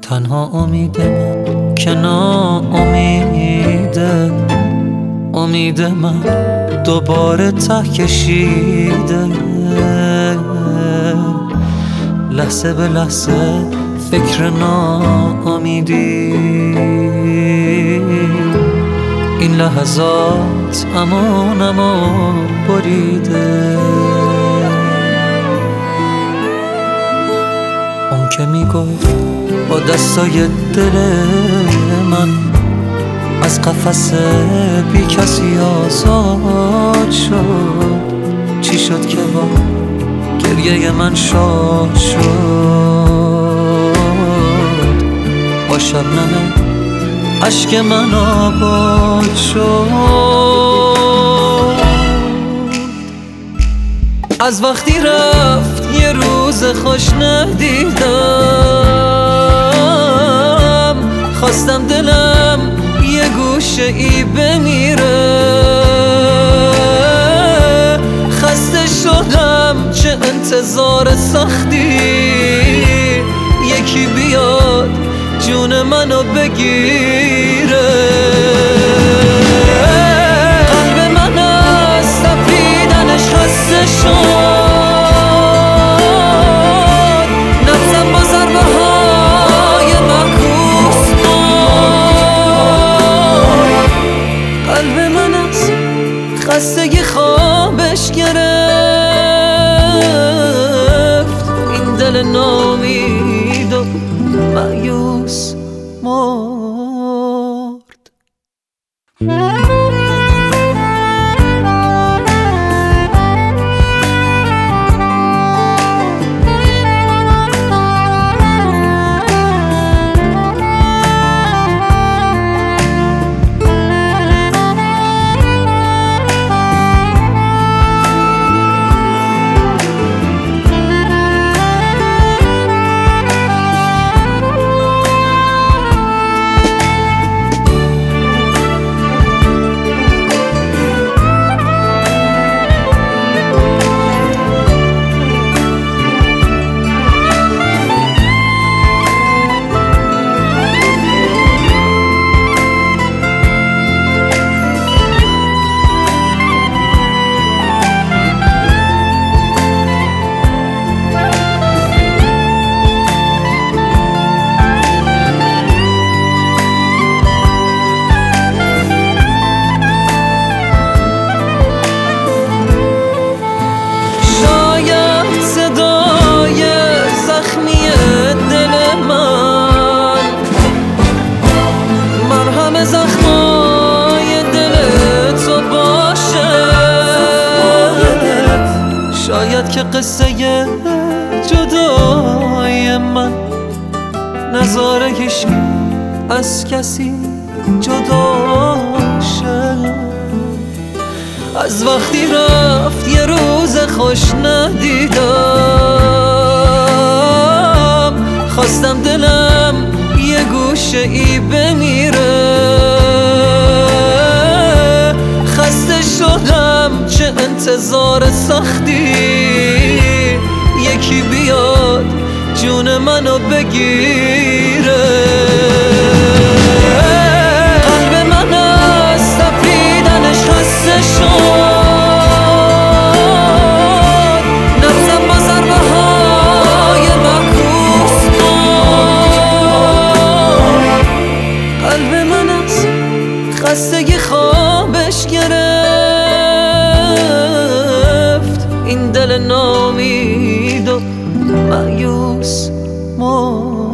تنها امید من که ناامیده، امید من دوباره ته کشیده. لحظه به لحظه فکر ناامیدی، این لحظات امانمو بریده. اون که میگفت با دستای دل من از قفس بی کسی آزاد شد، چی شد که با گریه من شاد شد؟ با شبنم عشق من آباد شد. از وقتی رفت یه روز خوش ندیدم، خواستم دلم یه گوشه ای بمیره. خسته شدم چه انتظار سختی، یکی بیاد جون منو بگیره. قلب من از تپیدنش خسته شد، نفسم با ضربه های معکوس بود. قلب من از خستگی خوابش گرفت، این دل ناامید و مایوس مرد. زخمای دل تو باشه، شاید که قصه جدای من نذاره هیچ از کسی جدا شه. از وقتی رفت یه روز خوش ندیدم، خواستم دلم یه گوشه ای بمیره. خسته شدم چه انتظار سختی، یکی بیاد جون منو بگیره. قلب من از تپیدنش خسته شد، نفسم با ضربه های معکوس بود. قلب من از خستگی خوابش گرفت، این دل ناامید و مایوس مرد.